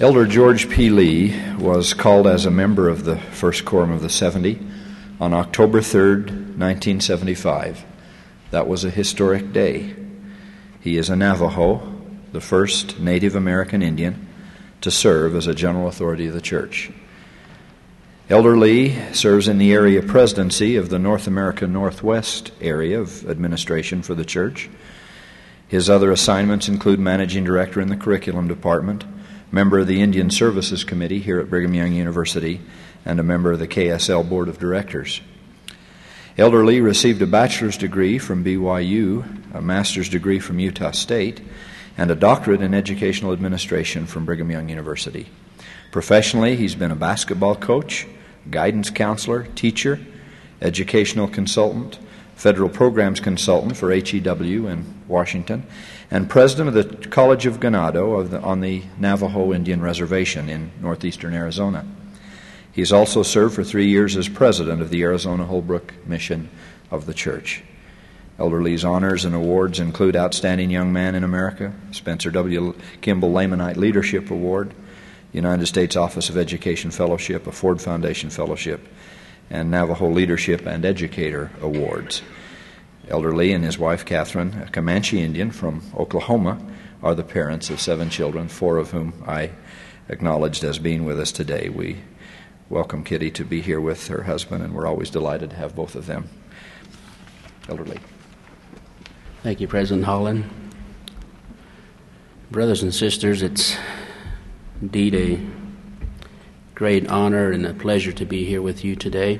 Elder George P. Lee was called as a member of the First Quorum of the 70 on October 3rd, 1975. That was a historic day. He is a Navajo, the first Native American Indian to serve as a general authority of the church. Elder Lee serves in the area presidency of the North America Northwest area of administration for the church. His other assignments include managing director in the curriculum department, member of the Indian Services Committee here at Brigham Young University, and a member of the KSL Board of Directors. Elder Lee received a bachelor's degree from BYU, a master's degree from Utah State, and a doctorate in educational administration from Brigham Young University. Professionally, he's been a basketball coach, guidance counselor, teacher, educational consultant, federal programs consultant for HEW in Washington, and president of the College of Ganado on the Navajo Indian Reservation in northeastern Arizona. He's also served for 3 years as president of the Arizona Holbrook Mission of the Church. Elder Lee's honors and awards include Outstanding Young Man in America, Spencer W. Kimball Lamanite Leadership Award, United States Office of Education Fellowship, a Ford Foundation Fellowship, and Navajo Leadership and Educator Awards. Elder Lee and his wife, Catherine, a Comanche Indian from Oklahoma, are the parents of 7 children, 4 of whom I acknowledged as being with us today. We welcome Kitty to be here with her husband, and we're always delighted to have both of them. Elder Lee. Thank you, President Holland. Brothers and sisters, it's indeed a great honor and a pleasure to be here with you today.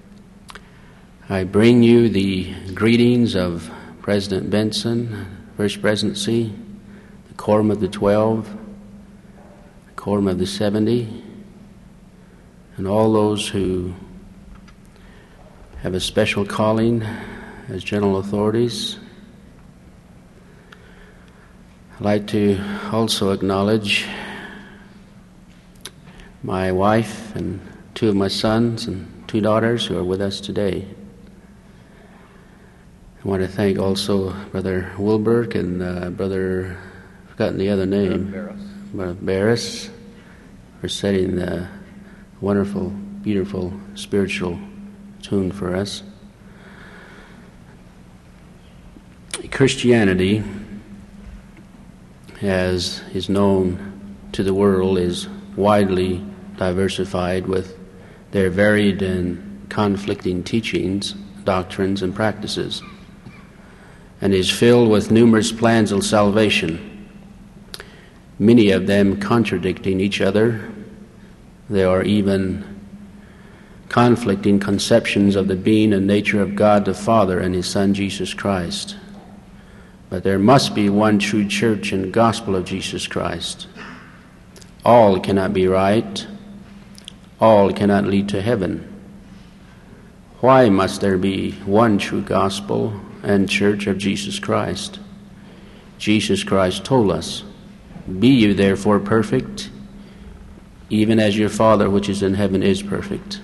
I bring you the greetings of President Benson, First Presidency, the Quorum of the 12, the Quorum of the 70, and all those who have a special calling as general authorities. I'd like to also acknowledge my wife and 2 of my sons and 2 daughters who are with us today. I want to thank also Brother Wilberg and Brother, I've forgotten the other name, Brother Barris, for setting the wonderful, beautiful spiritual tune for us. Christianity, as is known to the world, is widely diversified with their varied and conflicting teachings, doctrines, and practices, and is filled with numerous plans of salvation, many of them contradicting each other. There are even conflicting conceptions of the being and nature of God the Father and His Son Jesus Christ. But there must be one true church and gospel of Jesus Christ. All cannot be right. All cannot lead to heaven. Why must there be one true gospel and church of Jesus Christ? Jesus Christ told us, "Be you therefore perfect, even as your Father which is in heaven is perfect."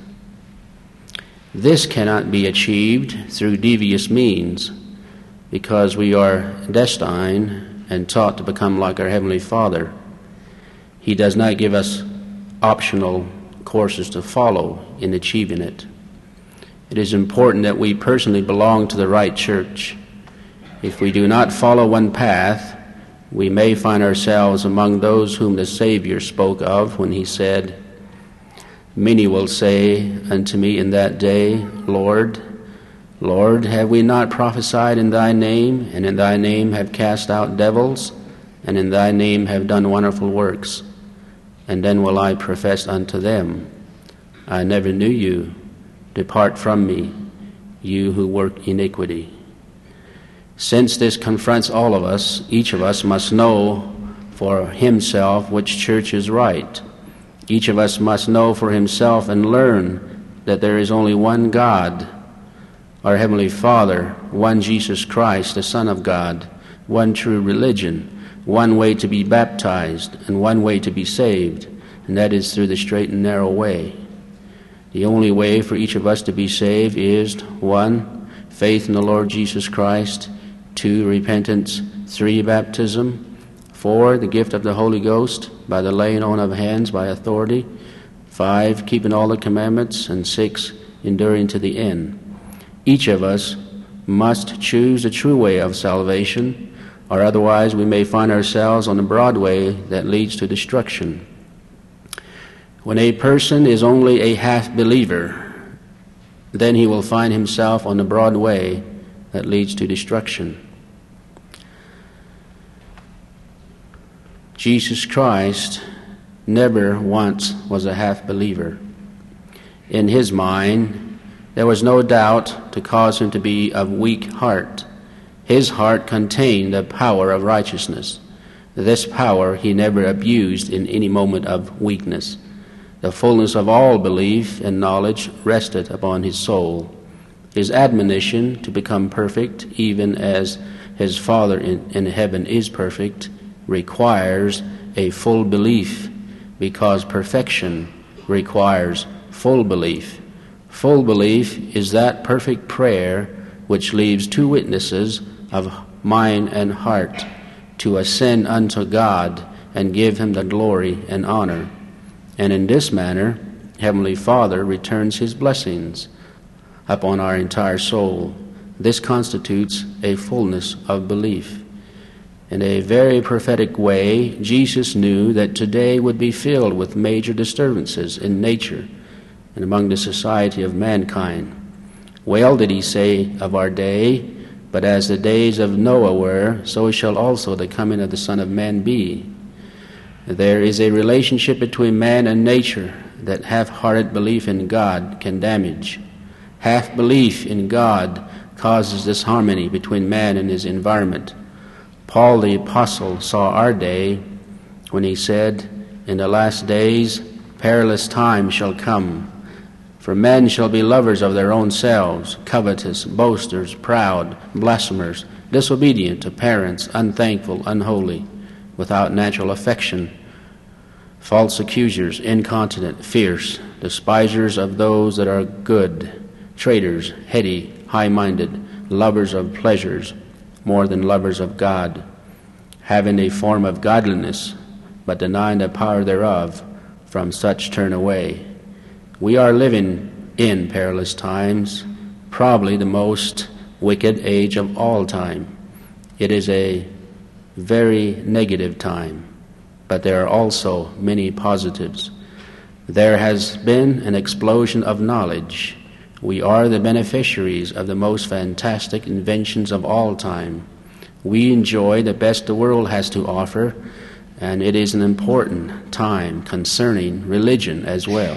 This cannot be achieved through devious means, because we are destined and taught to become like our Heavenly Father. He does not give us optional courses to follow in achieving it. It is important that we personally belong to the right church. If we do not follow one path, we may find ourselves among those whom the Savior spoke of when He said, "Many will say unto me in that day, Lord, Lord, have we not prophesied in Thy name, and in Thy name have cast out devils, and in Thy name have done wonderful works? And then will I profess unto them, I never knew you. Depart from me, you who work iniquity." Since this confronts all of us, each of us must know for himself which church is right. Each of us must know for himself and learn that there is only one God, our Heavenly Father, one Jesus Christ, the Son of God, one true religion, one way to be baptized, and one way to be saved, and that is through the straight and narrow way. The only way for each of us to be saved is 1, faith in the Lord Jesus Christ, 2, repentance, 3, baptism, 4, the gift of the Holy Ghost by the laying on of hands by authority. 5, keeping all the commandments. And 6, enduring to the end. Each of us must choose the true way of salvation, or otherwise we may find ourselves on the broad way that leads to destruction. When a person is only a half-believer, then he will find himself on the broad way that leads to destruction. Jesus Christ never once was a half-believer. In his mind, there was no doubt to cause him to be of weak heart. His heart contained the power of righteousness. This power he never abused in any moment of weakness. The fullness of all belief and knowledge rested upon his soul. His admonition to become perfect, even as his Father in heaven is perfect, requires a full belief, because perfection requires full belief. Full belief is that perfect prayer which leaves two witnesses of mind and heart to ascend unto God and give him the glory and honor. And in this manner, Heavenly Father returns his blessings upon our entire soul. This constitutes a fullness of belief. In a very prophetic way, Jesus knew that today would be filled with major disturbances in nature and among the society of mankind. Well did he say of our day, but as the days of Noah were, so shall also the coming of the Son of Man be. There is a relationship between man and nature that half-hearted belief in God can damage. Half-belief in God causes disharmony between man and his environment. Paul the Apostle saw our day when he said, "In the last days perilous times shall come, for men shall be lovers of their own selves, covetous, boasters, proud, blasphemers, disobedient to parents, unthankful, unholy, without natural affection, false accusers, incontinent, fierce, despisers of those that are good, traitors, heady, high-minded, lovers of pleasures more than lovers of God, having a form of godliness, but denying the power thereof. From such turn away." We are living in perilous times, probably the most wicked age of all time. It is a very negative time, but there are also many positives. There has been an explosion of knowledge. We are the beneficiaries of the most fantastic inventions of all time. We enjoy the best the world has to offer, and it is an important time concerning religion as well.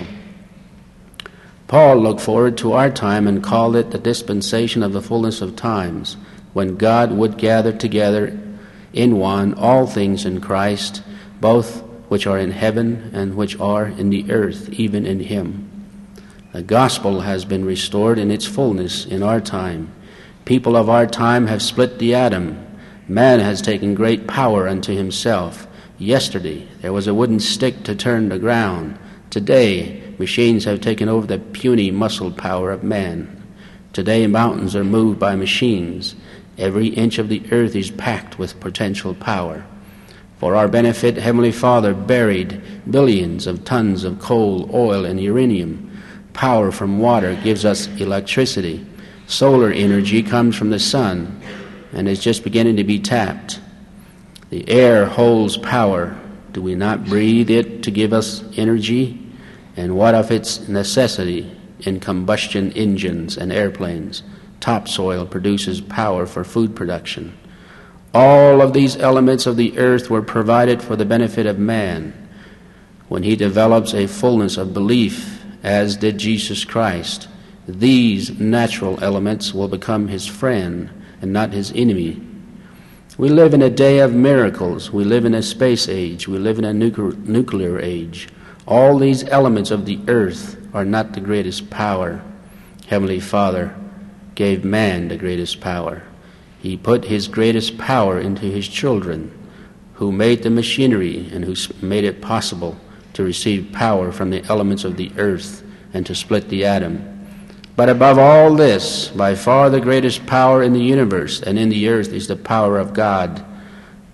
Paul looked forward to our time and called it the dispensation of the fullness of times, when God would gather together in one all things in Christ, both which are in heaven and which are in the earth, even in him. The gospel has been restored in its fullness in our time. People of our time have split the atom. Man has taken great power unto himself. Yesterday there was a wooden stick to turn the ground. Today machines have taken over the puny muscle power of man. Today mountains are moved by machines. Every inch of the earth is packed with potential power. For our benefit, Heavenly Father buried billions of tons of coal, oil, and uranium. Power from water gives us electricity. Solar energy comes from the sun and is just beginning to be tapped. The air holds power. Do we not breathe it to give us energy? And what of its necessity in combustion engines and airplanes? Topsoil produces power for food production. All of these elements of the earth were provided for the benefit of man. When he develops a fullness of belief, as did Jesus Christ, these natural elements will become his friend and not his enemy. We live in a day of miracles. We live in a space age. We live in a nuclear age. All these elements of the earth are not the greatest power. Heavenly Father gave man the greatest power. He put his greatest power into his children, who made the machinery and who made it possible to receive power from the elements of the earth and to split the atom. But above all this, by far the greatest power in the universe and in the earth is the power of God.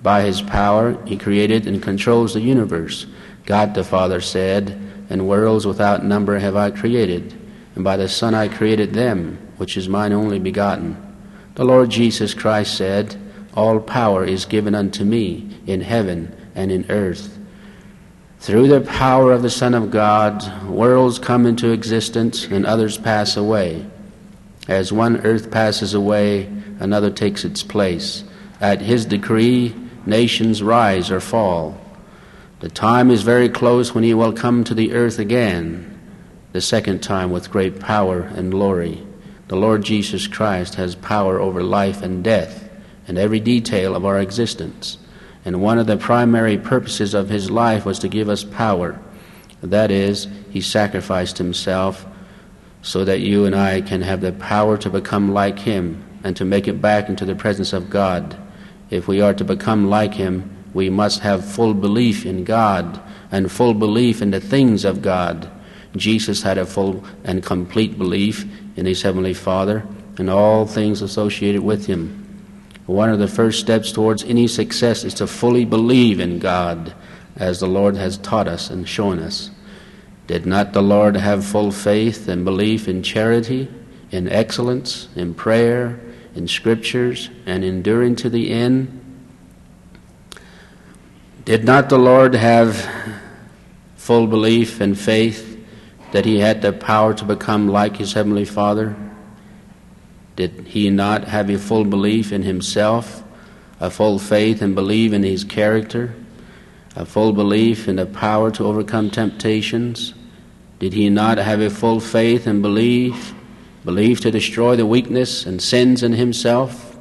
By his power he created and controls the universe. God the Father said, "And worlds without number have I created, and by the Son I created them, which is mine only begotten." The Lord Jesus Christ said, "All power is given unto me in heaven and in earth." Through the power of the Son of God, worlds come into existence and others pass away. As one earth passes away, another takes its place. At his decree, nations rise or fall. The time is very close when he will come to the earth again, the second time with great power and glory. The Lord Jesus Christ has power over life and death and every detail of our existence. And one of the primary purposes of his life was to give us power. That is, he sacrificed himself so that you and I can have the power to become like him and to make it back into the presence of God. If we are to become like him, we must have full belief in God and full belief in the things of God. Jesus had a full and complete belief in his Heavenly Father and all things associated with him. One of the first steps towards any success is to fully believe in God, as the Lord has taught us and shown us. Did not the Lord have full faith and belief in charity, in excellence, in prayer, in scriptures, and enduring to the end? Did not the Lord have full belief and faith that he had the power to become like his Heavenly Father? Did he not have a full belief in himself, a full faith and belief in his character, a full belief in the power to overcome temptations? Did he not have a full faith and belief to destroy the weakness and sins in himself?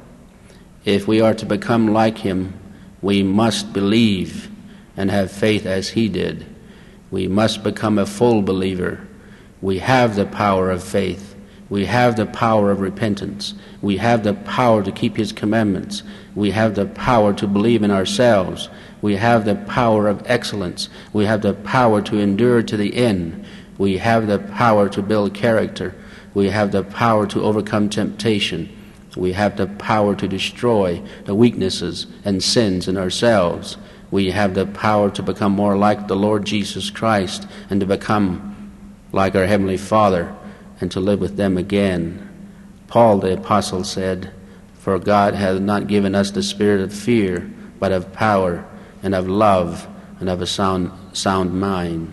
If we are to become like him, we must believe and have faith as he did. We must become a full believer. We have the power of faith. We have the power of repentance. We have the power to keep his commandments. We have the power to believe in ourselves. We have the power of excellence. We have the power to endure to the end. We have the power to build character. We have the power to overcome temptation. We have the power to destroy the weaknesses and sins in ourselves. We have the power to become more like the Lord Jesus Christ and to become like our Heavenly Father and to live with them again. Paul the Apostle said, "For God hath not given us the spirit of fear, but of power and of love and of a sound mind."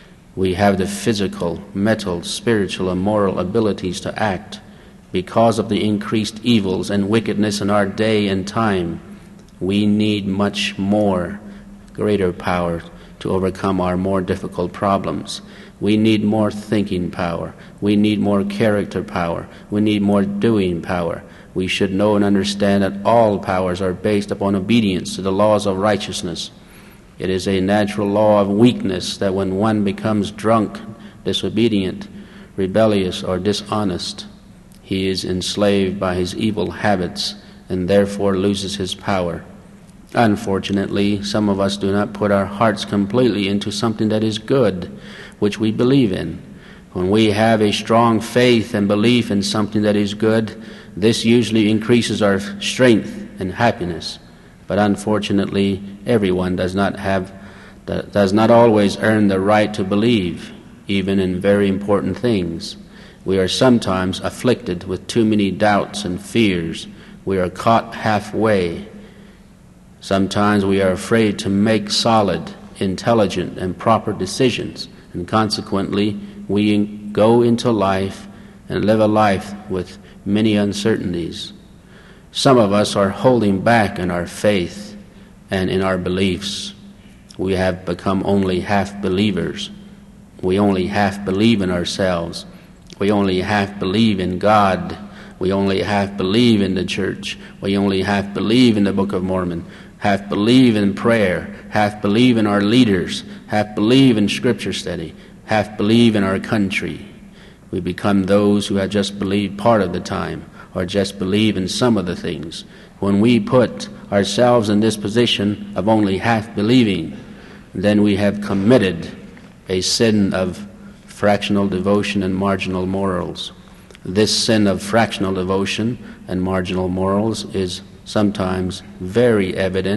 We have the physical, mental, spiritual, and moral abilities to act. Because of the increased evils and wickedness in our day and time, we need much more, greater power to overcome our more difficult problems. We need more thinking power. We need more character power. We need more doing power. We should know and understand that all powers are based upon obedience to the laws of righteousness. It is a natural law of weakness that when one becomes drunk, disobedient, rebellious, or dishonest, he is enslaved by his evil habits and therefore loses his power. Unfortunately, some of us do not put our hearts completely into something that is good, which we believe in. When we have a strong faith and belief in something that is good, this usually increases our strength and happiness. But unfortunately, everyone does not always earn the right to believe, even in very important things. We are sometimes afflicted with too many doubts and fears. We are caught halfway. Sometimes we are afraid to make solid, intelligent, and proper decisions, and consequently we go into life and live a life with many uncertainties. Some of us are holding back in our faith and in our beliefs. We have become only half believers. We only half believe in ourselves. We only half believe in God. We only half believe in the church. We only half believe in the Book of Mormon. Half believe in prayer. Half believe in our leaders. Half believe in scripture study. Half believe in our country. We become those who have just believed part of the time or just believe in some of the things. When we put ourselves in this position of only half believing, then we have committed a sin of fractional devotion and marginal morals. This sin of fractional devotion and marginal morals is sometimes very evident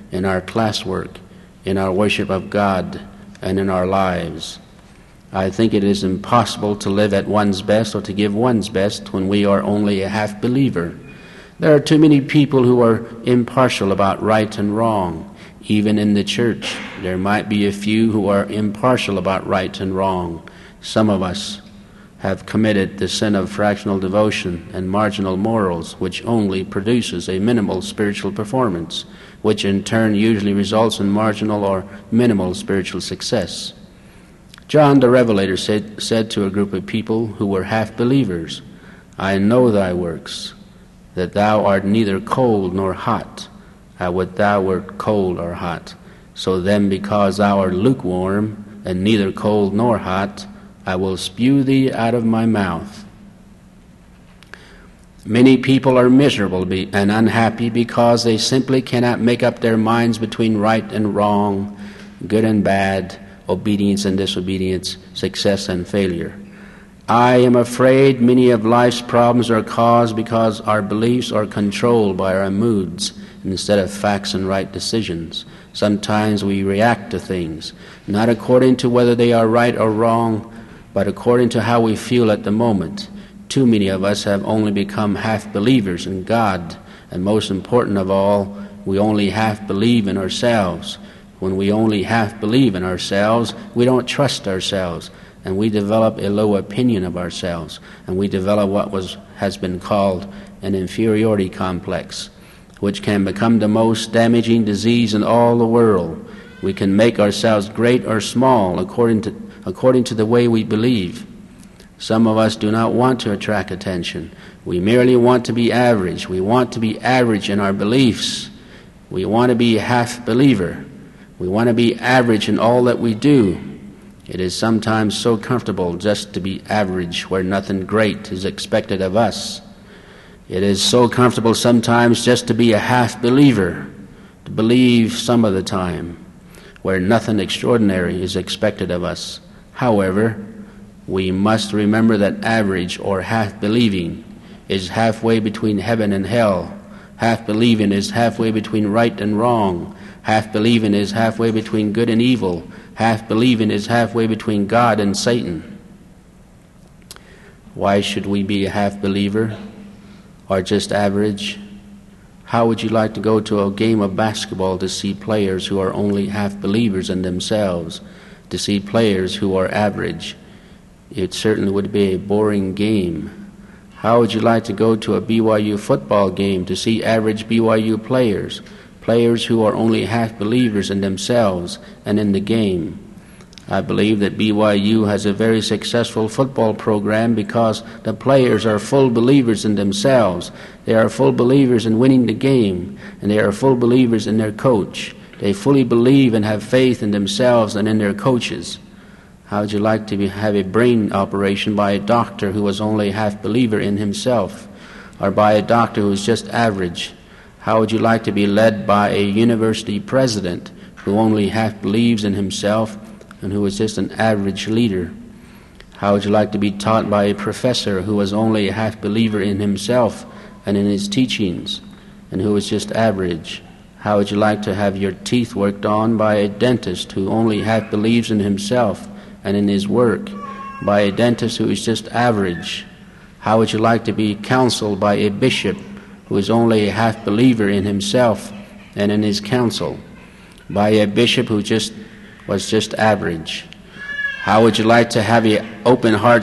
in our classwork, in our worship of God, and in our lives. I think it is impossible to live at one's best or to give one's best when we are only a half-believer. There are too many people who are impartial about right and wrong. Even in the church, there might be a few who are impartial about right and wrong. Some of us have committed the sin of fractional devotion and marginal morals, which only produces a minimal spiritual performance, which in turn usually results in marginal or minimal spiritual success. John the Revelator said to a group of people who were half-believers, "I know thy works, that thou art neither cold nor hot. I would thou wert cold or hot. So then, because thou art lukewarm, and neither cold nor hot, I will spew thee out of my mouth." Many people are miserable and unhappy because they simply cannot make up their minds between right and wrong, good and bad, obedience and disobedience, success and failure. I am afraid many of life's problems are caused because our beliefs are controlled by our moods instead of facts and right decisions. Sometimes we react to things, not according to whether they are right or wrong, but according to how we feel at the moment. Too many of us have only become half-believers in God, and most important of all, we only half-believe in ourselves. When we only half-believe in ourselves, we don't trust ourselves, and we develop a low opinion of ourselves, and we develop what has been called an inferiority complex, which can become the most damaging disease in all the world. We can make ourselves great or small according to the way we believe. Some of us do not want to attract attention. We merely want to be average. We want to be average in our beliefs. We want to be a half-believer. We want to be average in all that we do. It is sometimes so comfortable just to be average, where nothing great is expected of us. It is so comfortable sometimes just to be a half-believer, to believe some of the time, where nothing extraordinary is expected of us. However, we must remember that average or half-believing is halfway between heaven and hell. Half-believing is halfway between right and wrong. Half-believing is halfway between good and evil. Half-believing is halfway between God and Satan. Why should we be a half-believer or just average? How would you like to go to a game of basketball to see players who are only half-believers in themselves, to see players who are average? It certainly would be a boring game. How would you like to go to a BYU football game to see average BYU players who are only half-believers in themselves and in the game? I believe that BYU has a very successful football program because the players are full believers in themselves. They are full believers in winning the game, and they are full believers in their coach. They fully believe and have faith in themselves and in their coaches. How would you like to have a brain operation by a doctor who was only a half-believer in himself, or by a doctor who is just average? How would you like to be led by a university president who only half believes in himself and who is just an average leader? How would you like to be taught by a professor who was only a half-believer in himself and in his teachings and who is just average? How would you like to have your teeth worked on by a dentist who only half believes in himself and in his work, by a dentist who is just average? How would you like to be counseled by a bishop who is only a half-believer in himself and in his counsel, by a bishop who was just average? How would you like to have an open heart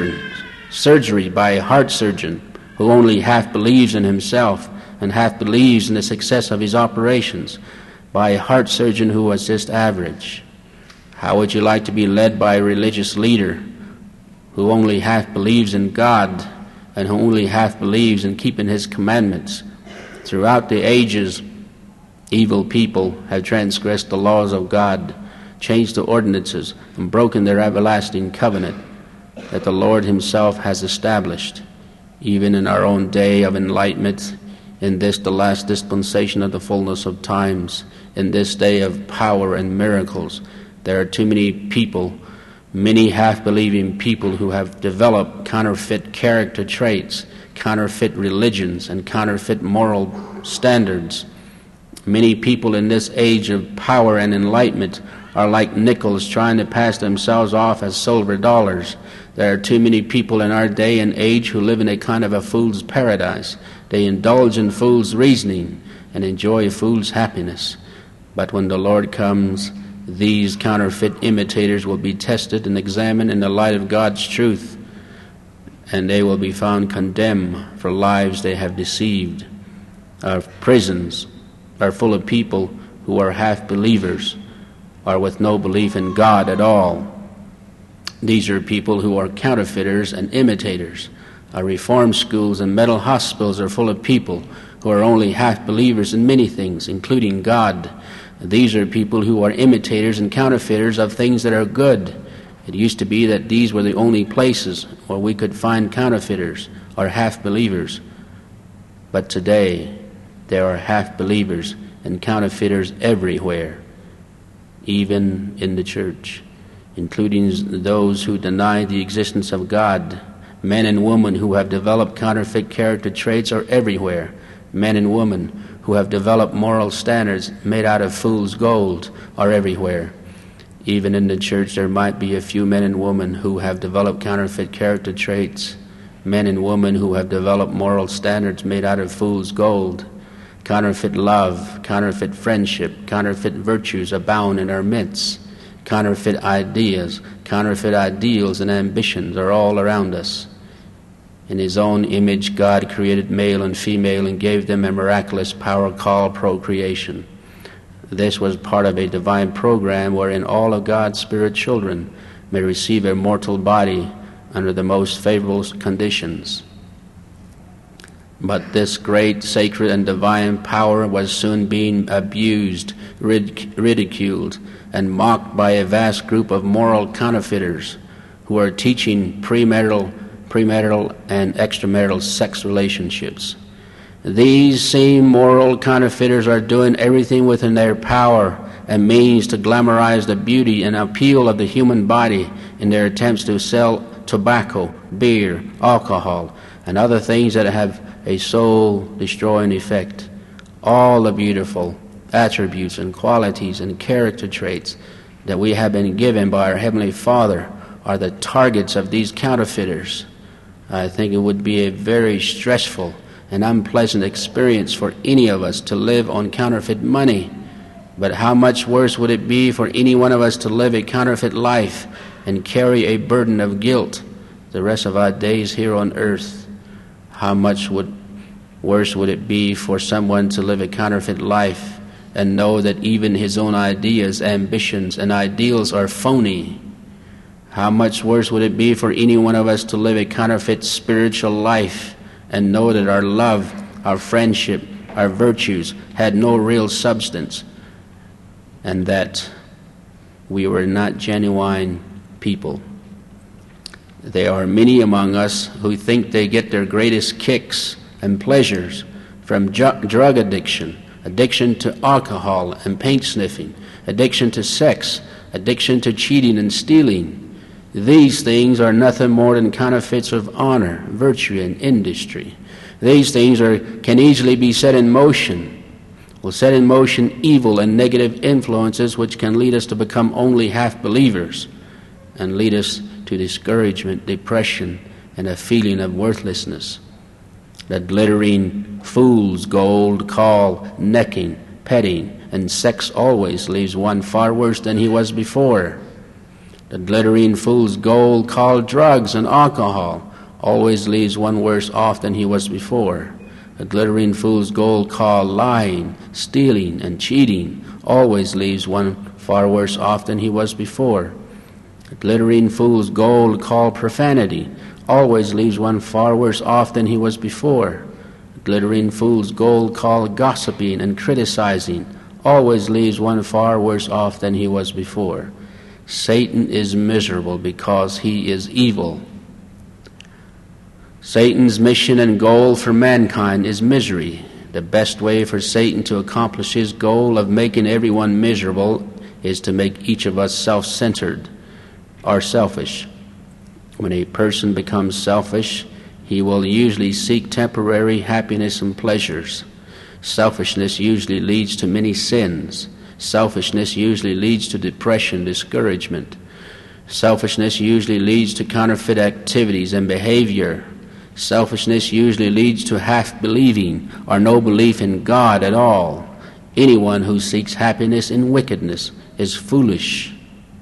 surgery by a heart surgeon who only half believes in himself and half believes in the success of his operations, by a heart surgeon who was just average? How would you like to be led by a religious leader who only half believes in God and who only half believes in keeping His commandments? Throughout the ages, evil people have transgressed the laws of God, changed the ordinances, and broken their everlasting covenant that the Lord Himself has established. Even in our own day of enlightenment, in this the last dispensation of the fullness of times, in this day of power and miracles, there are too many people, many half-believing people who have developed counterfeit character traits, counterfeit religions, and counterfeit moral standards. Many people in this age of power and enlightenment are like nickels trying to pass themselves off as silver dollars. There are too many people in our day and age who live in a kind of a fool's paradise. They indulge in fool's reasoning and enjoy fool's happiness. But when the Lord comes, these counterfeit imitators will be tested and examined in the light of God's truth, and they will be found condemned for lives they have deceived. Our prisons are full of people who are half-believers, or with no belief in God at all. These are people who are counterfeiters and imitators. Our reform schools and mental hospitals are full of people who are only half-believers in many things, including God. These are people who are imitators and counterfeiters of things that are good. It used to be that these were the only places where we could find counterfeiters or half-believers. But today, there are half-believers and counterfeiters everywhere, even in the church, including those who deny the existence of God. Men and women who have developed counterfeit character traits are everywhere. Men and women who have developed moral standards made out of fool's gold are everywhere. Even in the church, there might be a few men and women who have developed counterfeit character traits, men and women who have developed moral standards made out of fool's gold. Counterfeit love, counterfeit friendship, counterfeit virtues abound in our midst. Counterfeit ideas, counterfeit ideals and ambitions are all around us. In His own image, God created male and female and gave them a miraculous power called procreation. This was part of a divine program wherein all of God's spirit children may receive a mortal body under the most favorable conditions. But this great, sacred, and divine power was soon being abused, ridiculed, and mocked by a vast group of moral counterfeiters who are teaching premarital and extramarital sex relationships. These same moral counterfeiters are doing everything within their power and means to glamorize the beauty and appeal of the human body in their attempts to sell tobacco, beer, alcohol, and other things that have a soul-destroying effect. All the beautiful attributes and qualities and character traits that we have been given by our Heavenly Father are the targets of these counterfeiters. I think it would be a very stressful and unpleasant experience for any of us to live on counterfeit money. But how much worse would it be for any one of us to live a counterfeit life and carry a burden of guilt the rest of our days here on earth? How much worse would it be for someone to live a counterfeit life and know that even his own ideas, ambitions, and ideals are phony? How much worse would it be for any one of us to live a counterfeit spiritual life and know that our love, our friendship, our virtues had no real substance, and that we were not genuine people? There are many among us who think they get their greatest kicks and pleasures from drug addiction, addiction to alcohol and paint sniffing, addiction to sex, addiction to cheating and stealing. These things are nothing more than counterfeits of honor, virtue, and industry. These things can easily be set in motion. Will set in motion evil and negative influences which can lead us to become only half-believers and lead us to discouragement, depression, and a feeling of worthlessness. The glittering fool's gold call necking, petting, and sex always leaves one far worse than he was before. The glittering fool's gold called drugs and alcohol always leaves one worse off than he was before. The glittering fool's gold called lying, stealing, and cheating always leaves one far worse off than he was before. The glittering fool's gold called profanity always leaves one far worse off than he was before. The glittering fool's gold called gossiping and criticizing always leaves one far worse off than he was before. Satan is miserable because he is evil. Satan's mission and goal for mankind is misery. The best way for Satan to accomplish his goal of making everyone miserable is to make each of us self-centered or selfish. When a person becomes selfish, he will usually seek temporary happiness and pleasures. Selfishness usually leads to many sins. Selfishness usually leads to depression, discouragement. Selfishness usually leads to counterfeit activities and behavior. Selfishness usually leads to half-believing or no belief in God at all. Anyone who seeks happiness in wickedness is foolish.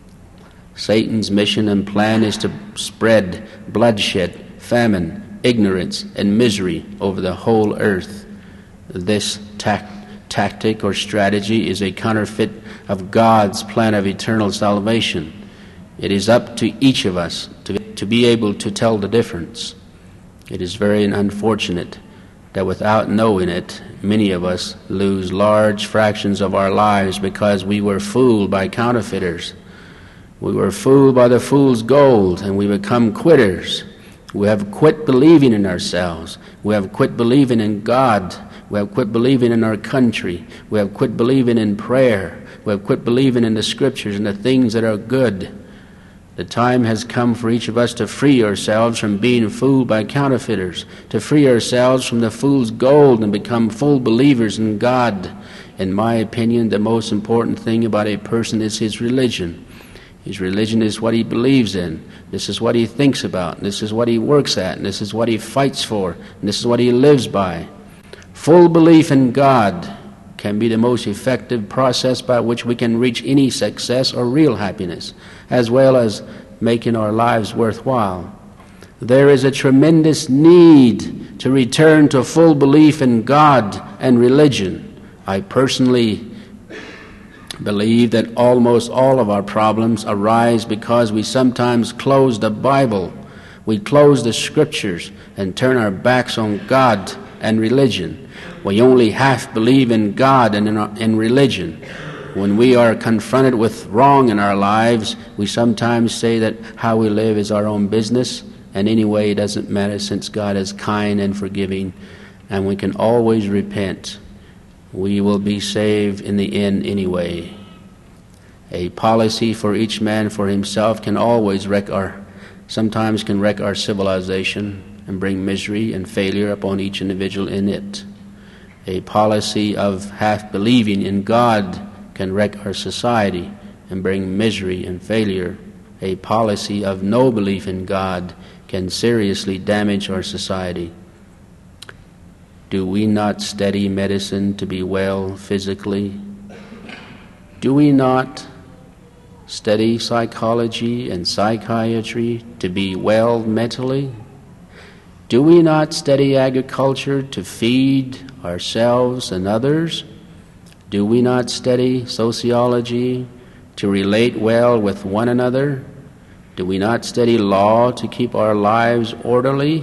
Satan's mission and plan is to spread bloodshed, famine, ignorance, and misery over the whole earth. This tactic or strategy is a counterfeit of God's plan of eternal salvation. It is up to each of us to be able to tell the difference. It is very unfortunate that without knowing it, many of us lose large fractions of our lives because we were fooled by counterfeiters. We were fooled by the fool's gold, and we become quitters. We have quit believing in ourselves. We have quit believing in God. We have quit believing in our country. We have quit believing in prayer. We have quit believing in the Scriptures and the things that are good. The time has come for each of us to free ourselves from being fooled by counterfeiters, to free ourselves from the fool's gold and become full believers in God. In my opinion, the most important thing about a person is his religion. His religion is what he believes in. This is what he thinks about. This is what he works at. And this is what he fights for. And this is what he lives by. Full belief in God can be the most effective process by which we can reach any success or real happiness, as well as making our lives worthwhile. There is a tremendous need to return to full belief in God and religion. I personally believe that almost all of our problems arise because we sometimes close the Bible, we close the Scriptures, and turn our backs on God and religion. We only half believe in God and in religion. When we are confronted with wrong in our lives, we sometimes say that how we live is our own business, and anyway, it doesn't matter since God is kind and forgiving, and we can always repent. We will be saved in the end anyway. A policy for each man for himself can always wreck our civilization and bring misery and failure upon each individual in it. A policy of half-believing in God can wreck our society and bring misery and failure. A policy of no belief in God can seriously damage our society. Do we not study medicine to be well physically? Do we not study psychology and psychiatry to be well mentally? Do we not study agriculture to feed ourselves and others? Do we not study sociology to relate well with one another? Do we not study law to keep our lives orderly?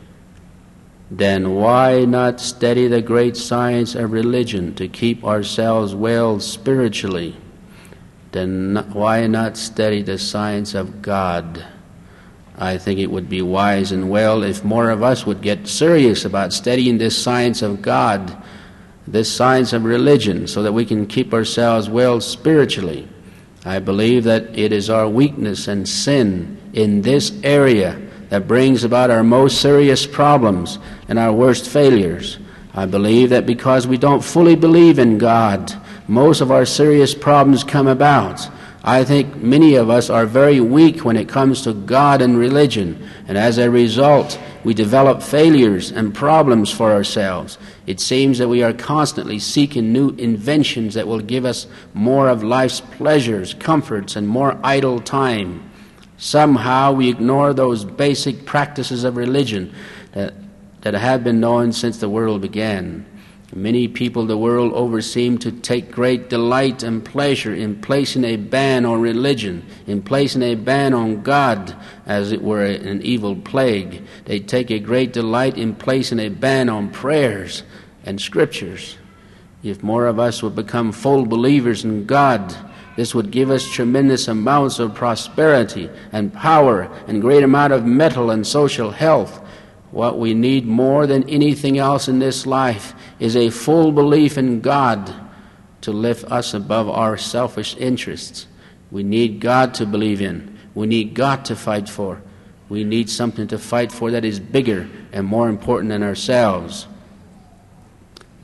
Then why not study the great science of religion to keep ourselves well spiritually? Then why not study the science of God? I think it would be wise and well if more of us would get serious about studying this science of God, this science of religion, so that we can keep ourselves well spiritually. I believe that it is our weakness and sin in this area that brings about our most serious problems and our worst failures. I believe that because we don't fully believe in God, most of our serious problems come about. I think many of us are very weak when it comes to God and religion, and as a result, we develop failures and problems for ourselves. It seems that we are constantly seeking new inventions that will give us more of life's pleasures, comforts, and more idle time. Somehow we ignore those basic practices of religion that have been known since the world began. Many people the world over seem to take great delight and pleasure in placing a ban on religion, in placing a ban on God, as it were an evil plague. They take a great delight in placing a ban on prayers and Scriptures. If more of us would become full believers in God, this would give us tremendous amounts of prosperity and power and great amount of mental and social health. What we need more than anything else in this life is a full belief in God to lift us above our selfish interests. We need God to believe in. We need God to fight for. We need something to fight for that is bigger and more important than ourselves.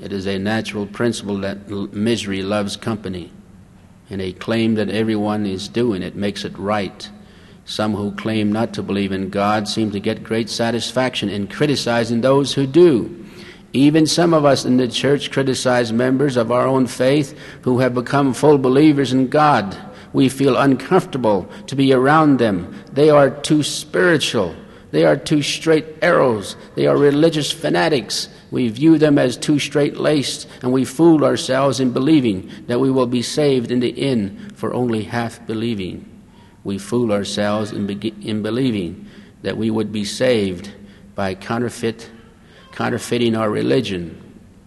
It is a natural principle that misery loves company, and a claim that everyone is doing it makes it right. Some who claim not to believe in God seem to get great satisfaction in criticizing those who do. Even some of us in the church criticize members of our own faith who have become full believers in God. We feel uncomfortable to be around them. They are too spiritual. They are too straight arrows. They are religious fanatics. We view them as too straight-laced, and we fool ourselves in believing that we will be saved in the end for only half believing. We fool ourselves in believing that we would be saved by counterfeiting our religion.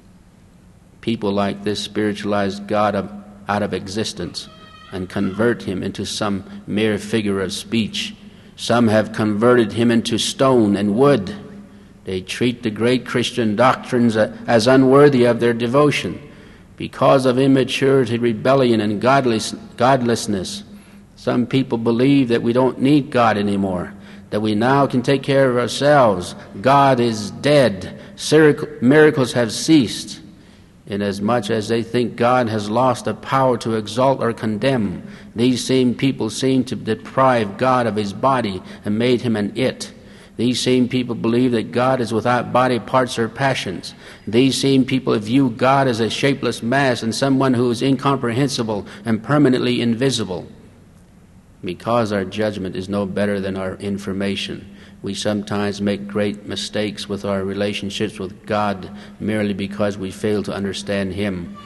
People like this spiritualize God out of existence and convert him into some mere figure of speech. Some have converted him into stone and wood. They treat the great Christian doctrines as unworthy of their devotion. Because of immaturity, rebellion, and godlessness, some people believe that we don't need God anymore, that we now can take care of ourselves. God is dead. Miracles have ceased. Inasmuch as they think God has lost the power to exalt or condemn, these same people seem to deprive God of his body and made him an it. These same people believe that God is without body parts or passions. These same people view God as a shapeless mass and someone who is incomprehensible and permanently invisible. Because our judgment is no better than our information, we sometimes make great mistakes with our relationships with God merely because we fail to understand him.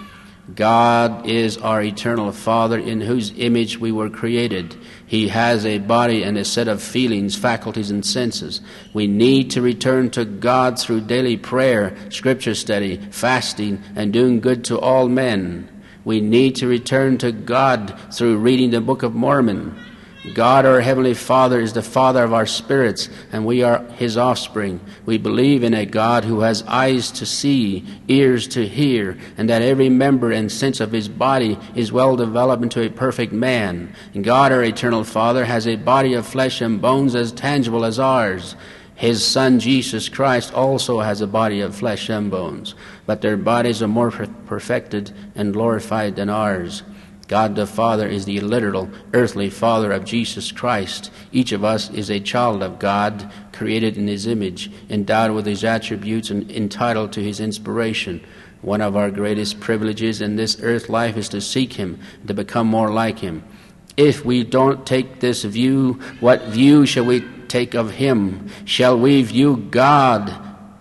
God is our eternal Father in whose image we were created. He has a body and a set of feelings, faculties, and senses. We need to return to God through daily prayer, scripture study, fasting, and doing good to all men. We need to return to God through reading the Book of Mormon. God, our Heavenly Father, is the Father of our spirits, and we are his offspring. We believe in a God who has eyes to see, ears to hear, and that every member and sense of his body is well developed into a perfect man. And God, our eternal Father, has a body of flesh and bones as tangible as ours. His Son, Jesus Christ, also has a body of flesh and bones, but their bodies are more perfected and glorified than ours. God the Father is the literal earthly Father of Jesus Christ. Each of us is a child of God, created in his image, endowed with his attributes, and entitled to his inspiration. One of our greatest privileges in this earth life is to seek him, to become more like him. If we don't take this view, what view shall we take of him? Shall we view God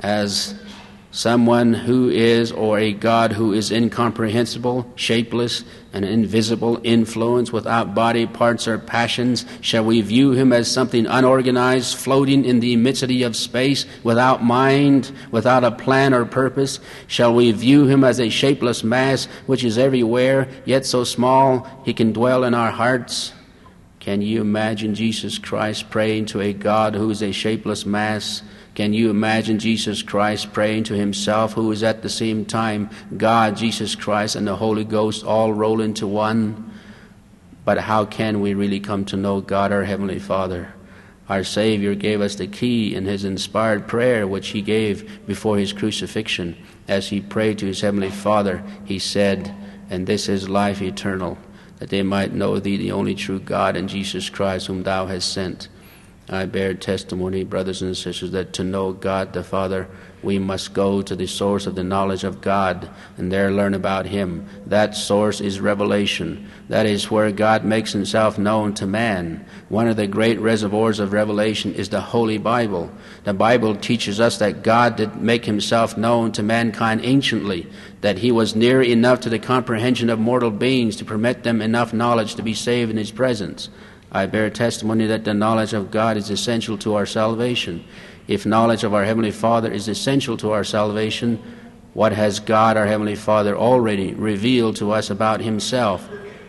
as someone who is, or a God who is incomprehensible, shapeless, and invisible influence without body parts or passions? Shall we view him as something unorganized, floating in the immensity of space, without mind, without a plan or purpose? Shall we view him as a shapeless mass which is everywhere, yet so small he can dwell in our hearts? Can you imagine Jesus Christ praying to a God who is a shapeless mass? Can you imagine Jesus Christ praying to himself, who is at the same time God, Jesus Christ, and the Holy Ghost all roll into one? But how can we really come to know God, our Heavenly Father? Our Savior gave us the key in his inspired prayer, which he gave before his crucifixion. As he prayed to his Heavenly Father, he said, "And this is life eternal, that they might know thee, the only true God, and Jesus Christ, whom thou hast sent." I bear testimony, brothers and sisters, that to know God the Father, we must go to the source of the knowledge of God and there learn about him. That source is revelation. That is where God makes himself known to man. One of the great reservoirs of revelation is the Holy Bible. The Bible teaches us that God did make himself known to mankind anciently, that he was near enough to the comprehension of mortal beings to permit them enough knowledge to be saved in his presence. I bear testimony that the knowledge of God is essential to our salvation. If knowledge of our Heavenly Father is essential to our salvation, what has God, our Heavenly Father, already revealed to us about himself?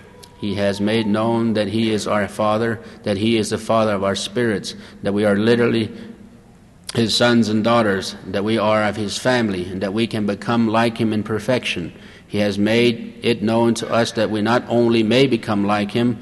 He has made known that he is our Father, that he is the Father of our spirits, that we are literally his sons and daughters, that we are of his family, and that we can become like him in perfection. He has made it known to us that we not only may become like him,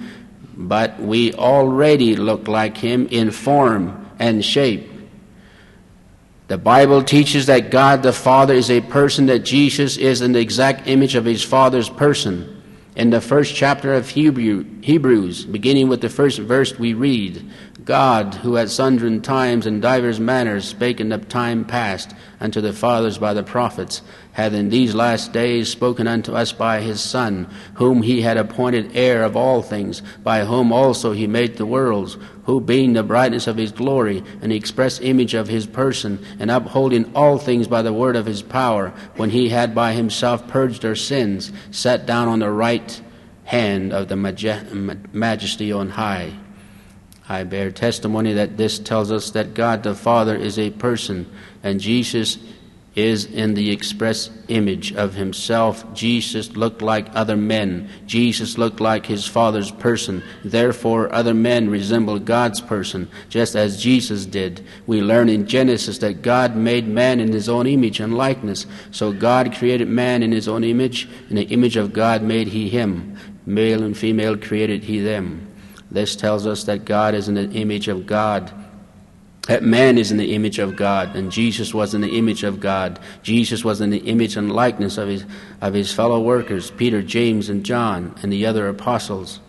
but we already look like him in form and shape. The Bible teaches that God the Father is a person, that Jesus is an exact image of his Father's person. In the first chapter of Hebrews, beginning with the first verse, we read, God, who at sundry times and divers manners spake in the time past unto the fathers by the prophets, hath in these last days spoken unto us by his Son, whom he had appointed heir of all things, by whom also he made the worlds, who being the brightness of his glory, and the express image of his person, and upholding all things by the word of his power, when he had by himself purged our sins, sat down on the right hand of the majesty on high. I bear testimony that this tells us that God the Father is a person, and Jesus is in the express image of himself. Jesus looked like other men. Jesus looked like his Father's person. Therefore, other men resembled God's person, just as Jesus did. We learn in Genesis that God made man in his own image and likeness. So God created man in his own image. In the image of God made he him. Male and female created he them. This tells us that God is in the image of God. That man is in the image of God, and Jesus was in the image of God. Jesus was in the image and likeness of his fellow workers, Peter, James, and John, and the other apostles.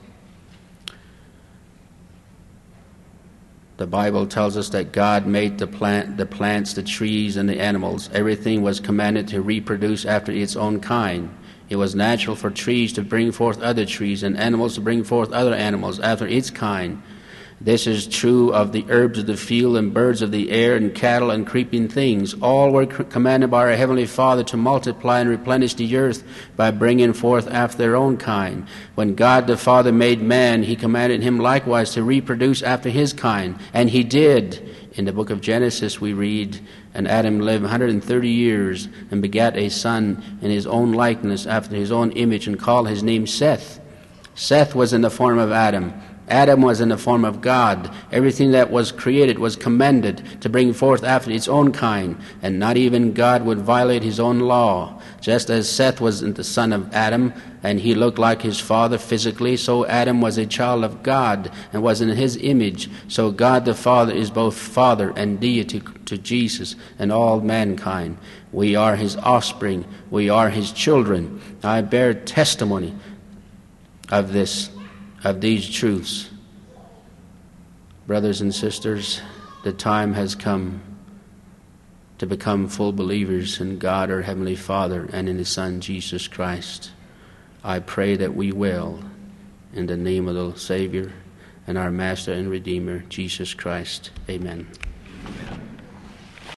The Bible tells us that God made the plants, the trees, and the animals. Everything was commanded to reproduce after its own kind. It was natural for trees to bring forth other trees, and animals to bring forth other animals after its kind. This is true of the herbs of the field and birds of the air and cattle and creeping things. All were commanded by our Heavenly Father to multiply and replenish the earth by bringing forth after their own kind. When God the Father made man, he commanded him likewise to reproduce after his kind, and he did. In the book of Genesis we read, and Adam lived 130 years and begat a son in his own likeness after his own image, and called his name Seth. Seth was in the form of Adam. Adam was in the form of God. Everything that was created was commanded to bring forth after its own kind, and not even God would violate his own law. Just as Seth was the son of Adam, and he looked like his father physically, so Adam was a child of God and was in his image. So God the Father is both Father and deity to Jesus and all mankind. We are his offspring. We are his children. I bear testimony of these truths. Brothers and sisters, the time has come to become full believers in God our Heavenly Father and in his Son Jesus Christ. I pray that we will, in the name of the Savior and our Master and Redeemer, Jesus Christ. Amen.